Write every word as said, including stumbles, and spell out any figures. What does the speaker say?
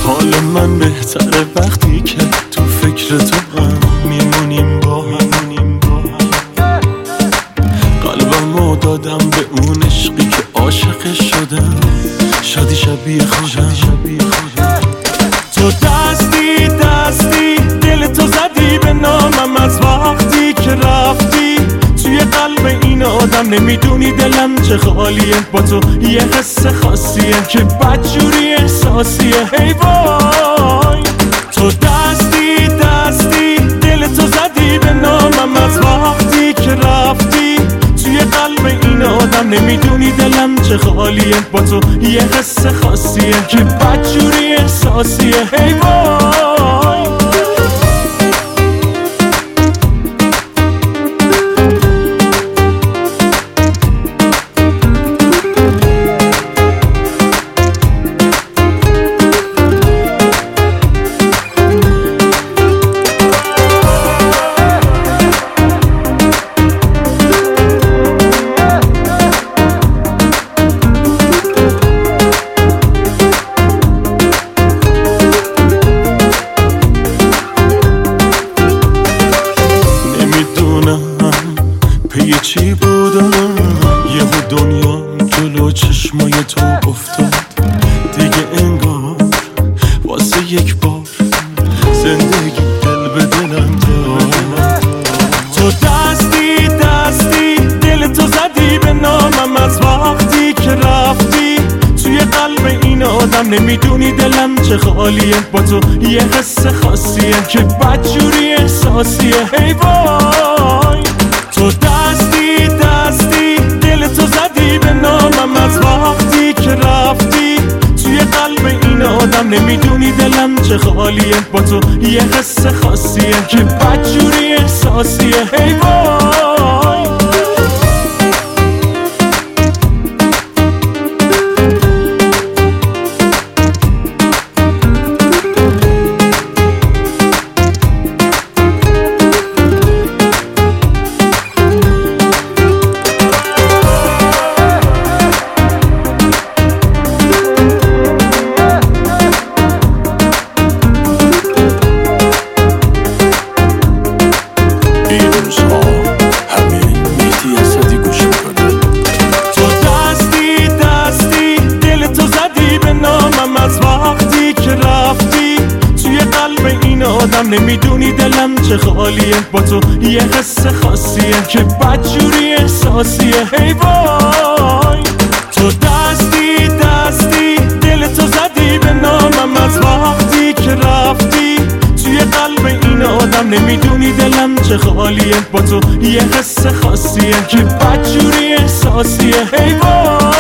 حال من بهتره وقتی که تو فکر تو هم میمونیم با هم. قلبمو دادم به اون عشقی که عاشق شدم، شادی شبیه خودم. تو دستی دستی دل تو زدی به نامم از وقتی که رفتی توی قلب این آدم. نمیدونی دلم چه خالیه با تو، یه حس خاصیه که بدجوری احساسیه. ای وای تو دستی دستی دل تو زدی به نامم از وقتی که رفتی توی قلب این آدم. نمیدونی دلم چه خالیه با تو، یه حس خاصیه که بدجوری احساسیه. ای وای یه چی بودم، یهو دنیا جلو چشمای تو افتاد. دیگه انگار واسه یک بار زندگی دل به دلم داد. تو دستی دستی دل تو زدی به نامم از وقتی که رفتی توی قلب این آدم. نمیدونی دلم چه خالیه با تو، یه حس خاصیه که بدجوری احساسیه. ای وای تو دستی دستی دل تو زدی به نامم از وقتی که رفتی توی قلب این آدم. نمیدونی دلم چه خالیه با تو، یه حس خاصیه که بدجوری احساسیه. ای وای نمیدونی دلم چه خالیه با تو، یه حس خاصیه که بدجوری احساسیه. ای وای تو دستی دستی دل تو زدی به نامم از وقتی که رفتی توی قلب این آدم. نمیدونی دلم چه خالیه با تو، یه حس خاصیه که بدجوری احساسیه. ای وای